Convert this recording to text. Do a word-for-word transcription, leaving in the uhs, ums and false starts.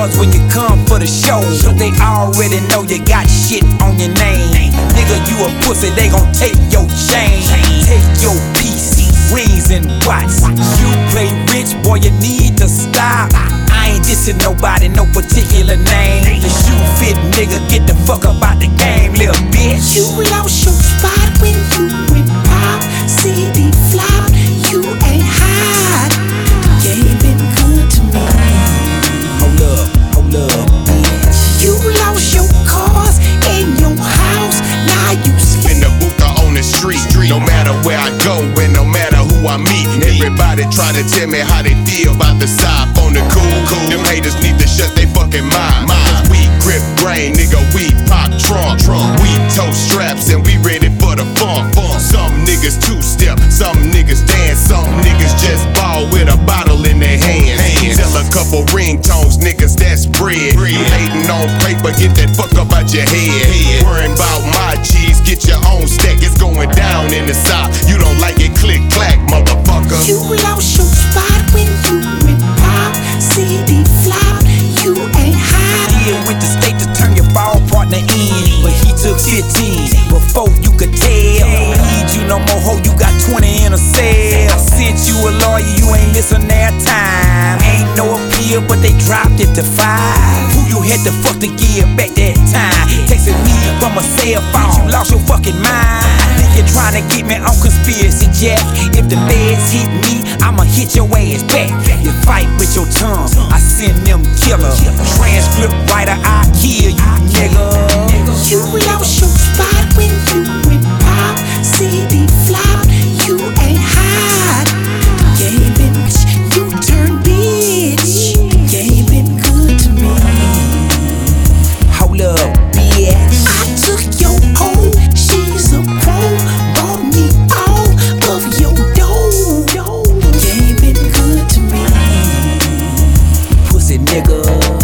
guards when you come for the show, cause they already know you got shit on your name. Nigga, you a pussy, they gon' take your chain, take your piece, rings and watch. You play rich, boy, you need to stop. I ain't dissing nobody, no particular name. The shoe fit, nigga, get the fuck up out the game, little bitch. You lost your spot when you went pop. C D flop, you ain't hot. You ain't been good to me. Hold up, hold up, bitch. You lost your cars in your house, now you sleep in the booth or on the street. No matter where I go and no matter who I meet, everybody try to tell me how they feel about the side on the cool. Cool. Them haters need to shut they fucking mind. Cause we grip grain, nigga, we pop trunk. We toe straps and we ready for the funk. Some niggas two-step, some niggas dance, some niggas just ball with a bottle in their hands. Tell a couple ringtones, niggas, that's bread. You hating on paper, get that fuck up out your head. Worrying about my cheese, get your own stack, it's going down in the south. You don't like it, click clack, motherfucker. You lost your spot when you went pop. C D flop, you ain't hot. Deal with the state to turn your ball partner in, but he took fifteen before you could tell. Need you no more, ho, you got twenty in a cell. I sent you a lawyer, you ain't listen that time. Ain't no appeal, but they dropped it to five. Who you had to fuck to give back that time? Texting me from a cell phone, you lost your fucking mind. Think you're trying to get me on conspiracy, Jack? If the feds hit me, I'ma hit your ass back. You fight with your tongue, I send them killer. Transcript writer, I kill you, nigga. You lost your spot when you went pop. C D flop, you ain't hot. You ain't been, you turned bitch. You ain't been good to me. Hold up, bitch. I took your hoe, she's a pro. Bought me all of your dough. You ain't been good to me. Pussy nigga.